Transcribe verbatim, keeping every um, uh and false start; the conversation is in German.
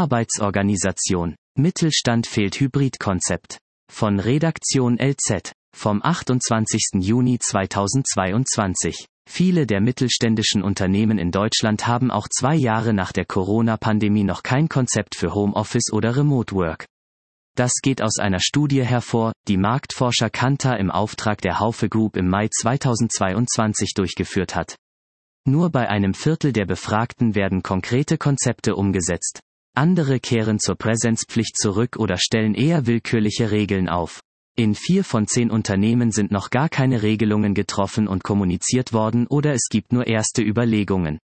Arbeitsorganisation. Mittelstand fehlt Hybridkonzept. Von Redaktion L Z. Vom achtundzwanzigsten Juni zweitausendzweiundzwanzig. Viele der mittelständischen Unternehmen in Deutschland haben auch zwei Jahre nach der Corona-Pandemie noch kein Konzept für Homeoffice oder Remote Work. Das geht aus einer Studie hervor, die Marktforscher Kantar im Auftrag der Haufe Group im Mai zweitausendzweiundzwanzig durchgeführt hat. Nur bei einem Viertel der Befragten werden konkrete Konzepte umgesetzt. Andere kehren zur Präsenzpflicht zurück oder stellen eher willkürliche Regeln auf. In vier von zehn Unternehmen sind noch gar keine Regelungen getroffen und kommuniziert worden oder es gibt nur erste Überlegungen.